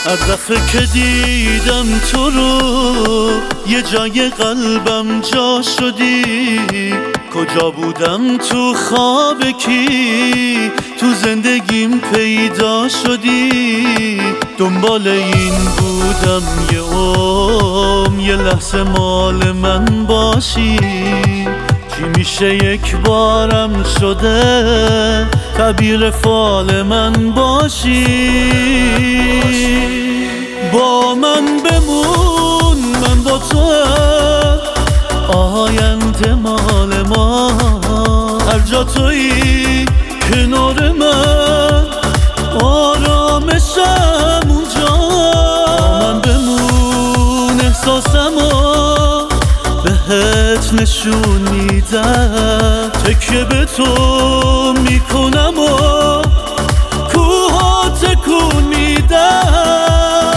هر دفعه که دیدم تو رو یه جای قلبم جا شدی. کجا بودم تو خواب کی، تو زندگیم پیدا شدی. دنبال این بودم یه لحظه مال من باشی. چی میشه یک بارم شده تعبیر فال من باشی. با من بمون من با تو، آینده مال ما. هر جا تویی کنار من آرامشم اونجا. با من بمون احساسمو بهت نشون میدم. تکیه به تو میکنم و کوها تکون میدم.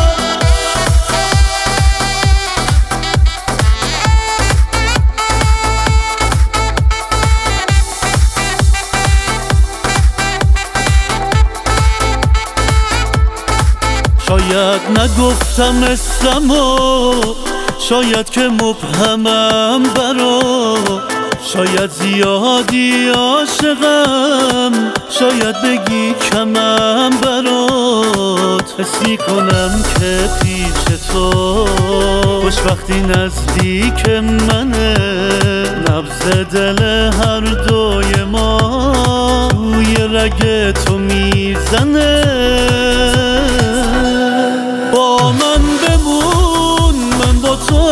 شاید نگفتم اسمو، شاید که مبهمم برا. شاید زیادی عاشقم، شاید بگی کمم برات. حس میکنم که پیش تو خوشبختی نزدیک منه. نبض دل هر دوی ما توی رگ تو میزنه. با من بمون من با تو،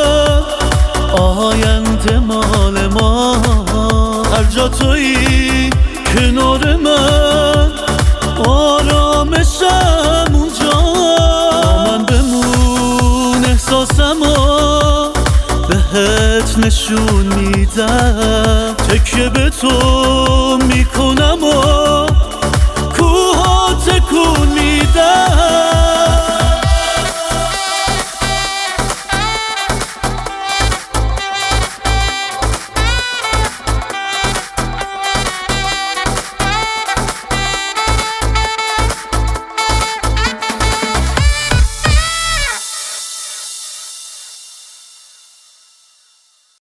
آینده مال ما. هر جا تویی کنار من آرامشم اونجا. با من بمون احساسمو بهت نشون میدم. تکیه به تو میکنم و کوها تکون میدم.